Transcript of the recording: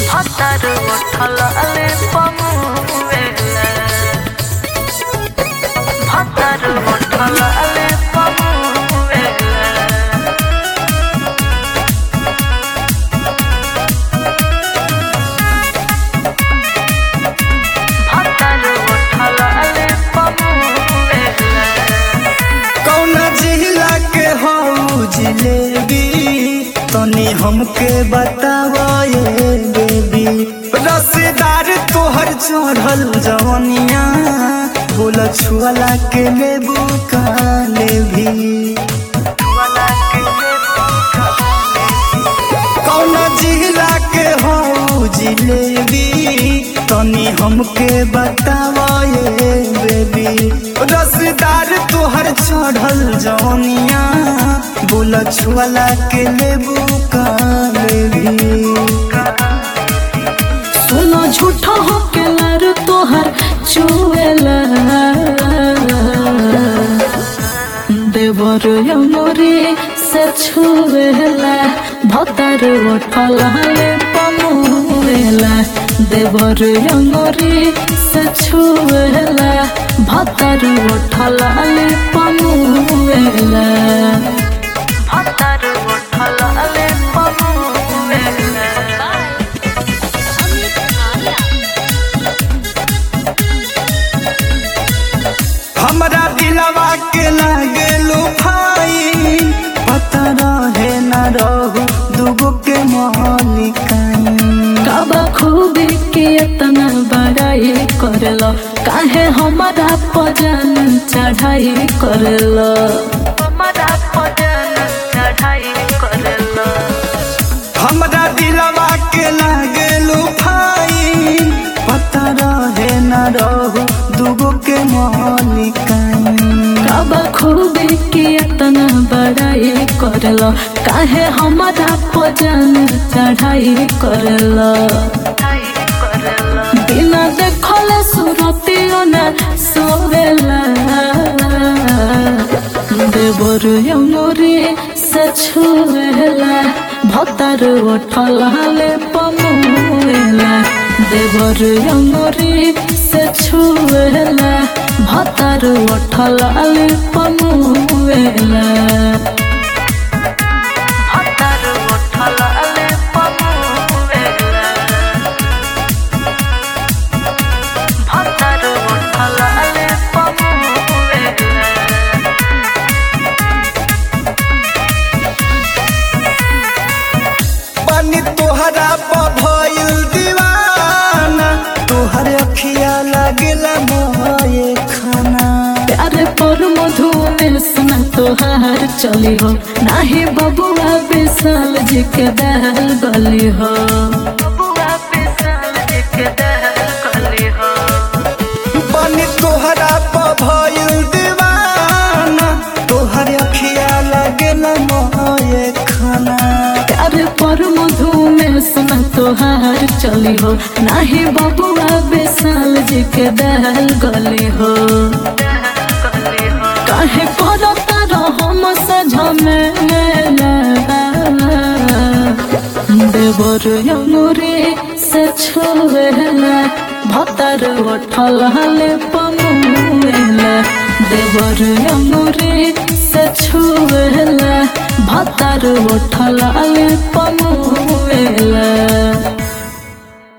Hataru thalale pamuela Hataru thalale pamuela Hataru thalale pamuela कौना जिला के हो जिलेबी तनी हमके बतावा ये बेबी रसदार तोहर चढ़ल जवनिया बोल छुअला के लेबू का लेभी कौना जिला के हो जिलेबी तनी हमके बतावा ये बेबी रसदार तोहर चढ़ल जवनिया बोल छुअला के लेबू का लेभी सुनो झूठा हो के लर तोहर चुएला देवर यमोरी से छुएला भतर उठलाले पमुएला देवर यमोरी से छुएला भतर उठलाले पमुएला भतर उठलाले पमुएला हमरा दिलवा के लागे लुफाई पता रहे न रहू दुगो के मालिकाई काबा खूबी के इतना बड़ाई करलो काहे हमारा पजन चढ़ाई करलो हमारा पजन चढ़ाई करलो हमरा दिलवा के लागे लुफाई पता रहे न रहू दुगो के मालिकाई काबा खूबी के इतना बड़ाई करलो काहे हमारा पजन चढ़ाई करलो बिना देखले सुरतियो न सोवेला देवर यमोरी से छुएला भतर उठलाले पमुएला देवर यमोरी से छुएला भतर उठलाले पमुएला भतर उठलाले पमुएला भतर उठलाले पमुएला पानी तोहरा भइल दीवाना तोहर अखिया लागेला मोए खाना प्यारे पर मधु में सुना तोहार चली हो नाही बबुआ विशाल जी के दहल गली हो बबुआ विशाल जी के दहल गली हो पानी तोहरा भइल दीवाना तोहर अखिया लागेला मोए खाना प्यारे पर मधु में सुना तोहार चली हो नाही बबुआ विशाल जी के दहल गली हो काहे करता रहो झमेला देवर यमोरी से छुएला भतर उठलाले पमुएला देवर यमोरी से छुएला भतर उठलाले पमुएला